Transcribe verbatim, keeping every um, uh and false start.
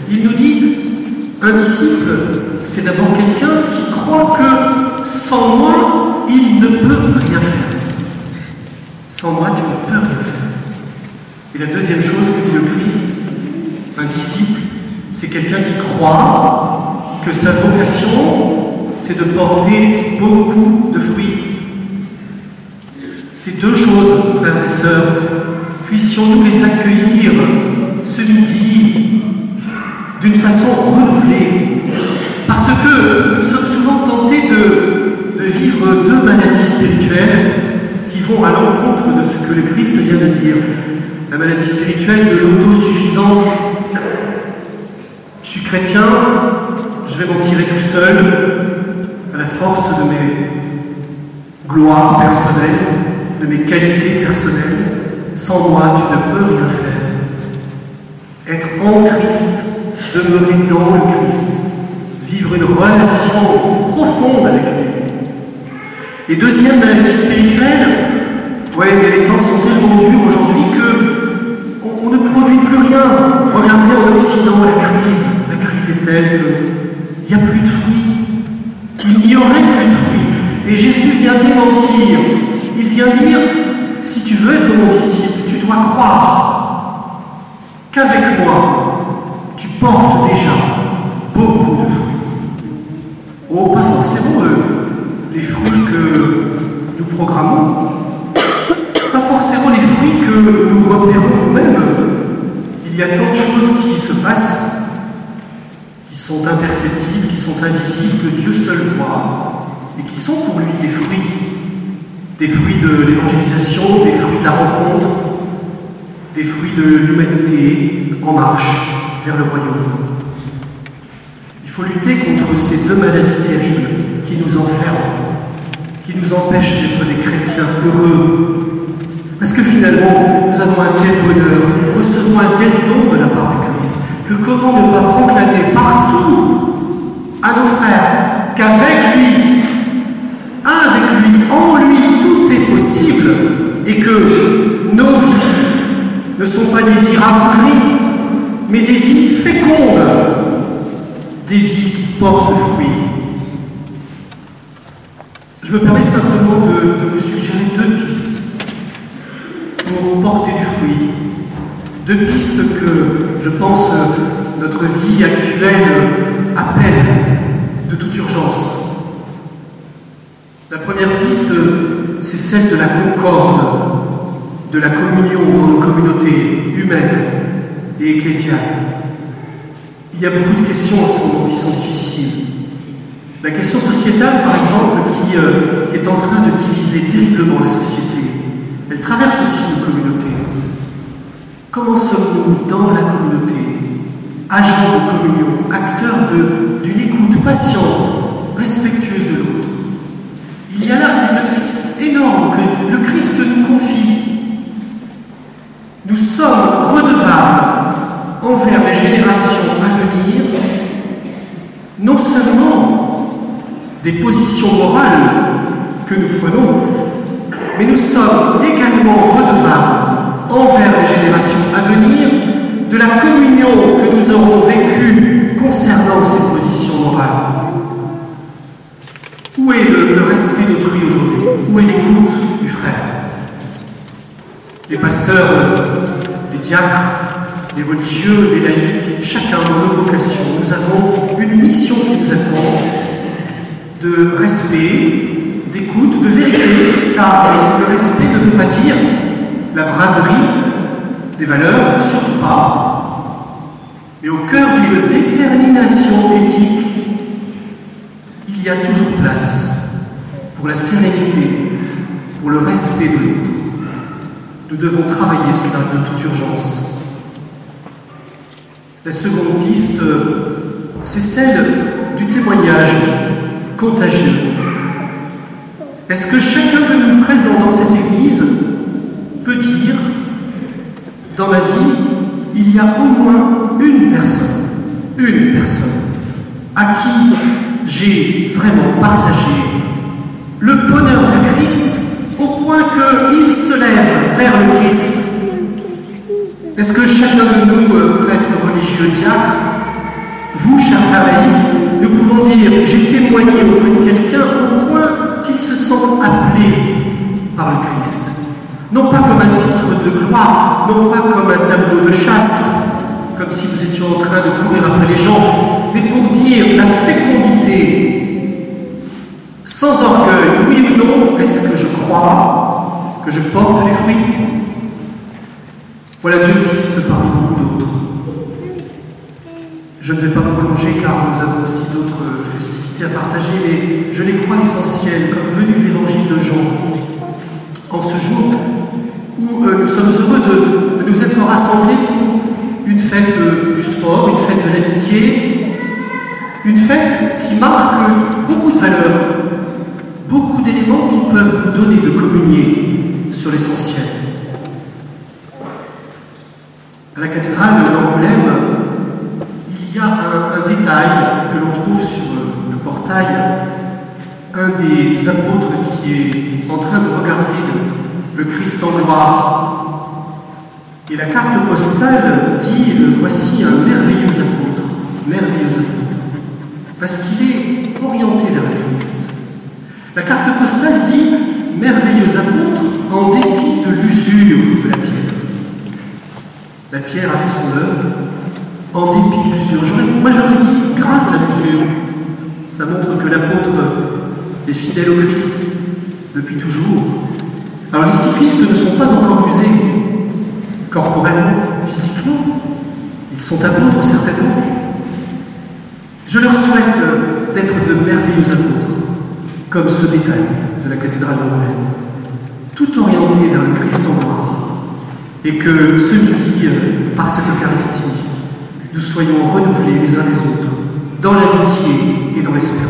Il nous dit, un disciple, c'est d'abord quelqu'un qui croit que sans moi, il ne peut rien faire. Sans moi, tu ne peux rien faire. Et la deuxième chose que dit le Christ, un disciple, c'est quelqu'un qui croit que sa vocation, c'est de porter beaucoup de fruits. Ces deux choses, frères et sœurs, puissions-nous les accueillir ce midi d'une façon renouvelée, parce que nous sommes souvent tentés de, de vivre deux maladies spirituelles qui vont à l'encontre de ce que le Christ vient de dire. La maladie spirituelle de l'autosuffisance. Je suis chrétien, je vais m'en tirer tout seul, à la force de mes gloires personnelles, de mes qualités personnelles. Sans moi, tu ne peux rien faire. Être en Christ, demeurer dans le Christ, vivre une relation profonde avec lui. Et deuxième maladie spirituelle, ouais, mais les temps sont tellement durs aujourd'hui que on, on ne produit plus rien. Regardez en Occident la crise, la crise est telle qu'il n'y a plus de fruits. Il n'y aurait plus de fruits. Et Jésus vient démentir. Il vient dire, si tu veux être mon disciple, tu dois croire qu'avec moi, tu portes déjà beaucoup de fruits. Oh, pas forcément euh, les fruits que nous programmons, pas forcément les fruits que nous repérons nous-mêmes. Il y a tant de choses qui se passent, qui sont imperceptibles, qui sont invisibles, que Dieu seul voit, et qui sont pour lui des fruits. Des fruits de l'évangélisation, des fruits de la rencontre, des fruits de l'humanité en marche vers le royaume. Il faut lutter contre ces deux maladies terribles qui nous enferment, qui nous empêchent d'être des chrétiens heureux. Parce que finalement, nous avons un tel bonheur, nous recevons un tel don de la part du Christ, que comment ne pas proclamer partout à nos frères qu'avec lui, avec lui, en lui, tout est possible, et que nos vies ne sont pas des vies raccourcies, mais des vies fécondes, des vies qui portent fruit. Je me permets simplement de, de vous suggérer deux pistes pour porter du fruit. Deux pistes que, je pense, notre vie actuelle appelle de toute urgence. La première piste, c'est celle de la concorde, de la communion dans nos communautés humaines et ecclésiales. Il y a beaucoup de questions en ce moment qui sont difficiles. La question sociétale, par exemple, qui, euh, qui est en train de diviser terriblement la société, elle traverse aussi nos communautés. Comment sommes-nous dans la communauté, agents de communion, acteurs de, d'une écoute patiente, respectueuse de l'autre? Il y a là une piste énorme que le Christ nous confie. Nous sommes redevables envers les générations à venir, non seulement des positions morales que nous prenons, mais nous sommes également redevables envers les générations à venir de la communion que nous aurons vécue concernant ces positions morales. Où est le, le respect d'autrui aujourd'hui? Où est l'écoute du frère? Les pasteurs, les diacres, les religieux, les laïcs, chacun dans nos vocations, nous avons une mission qui nous attend de respect, d'écoute, de vérité, car le respect ne veut pas dire la braderie des valeurs, surtout pas, mais au cœur d'une détermination éthique, il y a toujours place pour la sérénité, pour le respect de l'autre. Nous devons travailler cela de toute urgence. La seconde piste, c'est celle du témoignage contagieux. Est-ce que chacun de nous présents dans cette église peut dire, dans ma vie, il y a au moins une personne, une personne, à qui j'ai vraiment partagé le bonheur du Christ au point qu'il se lève vers le Christ? Est-ce que chacun de nous, prêtre, religieux, diacre, Vous, chers frères laïcs, nous pouvons dire « j'ai témoigné auprès de quelqu'un au point qu'il se sent appelé par le Christ ». Non pas comme un titre de gloire, non pas comme un tableau de chasse, comme si nous étions en train de courir après les gens, mais pour dire la fécondité, sans orgueil, oui ou non, est-ce que je crois, que je porte des fruits? Voilà deux pistes parmi beaucoup d'autres. Je ne vais pas prolonger car nous avons aussi d'autres festivités à partager, mais je les crois essentielles, comme venu de l'évangile de Jean. En ce jour où euh, nous sommes heureux de, de nous être rassemblés pour une fête euh, du sport, une fête de l'amitié, une fête qui marque beaucoup de valeurs, beaucoup d'éléments qui peuvent nous donner de communier sur l'essentiel. À la cathédrale d'Angoulême, il y a un, un détail que l'on trouve sur euh, le portail. Un des apôtres qui est en train de regarder le, le Christ en gloire. Et la carte postale dit euh, « Voici un merveilleux apôtre, merveilleux apôtre », parce qu'il est orienté vers le Christ. La carte postale dit « Merveilleux apôtre en dépit de l'usure de la pierre ». La pierre a fait son œuvre en dépit de l'usure. Moi j'aurais dit « grâce à l'usure ». Ça montre que l'apôtre est fidèle au Christ depuis toujours. Alors les cyclistes ne sont pas encore usés corporellement, physiquement. Ils sont apôtres certainement. Je leur souhaite d'être de merveilleux apôtres, comme ce détail de la cathédrale d'Angoulême, tout orienté vers le Christ en gloire, et que ce midi, par cette Eucharistie, nous soyons renouvelés les uns les autres, dans l'amitié et dans l'espérance.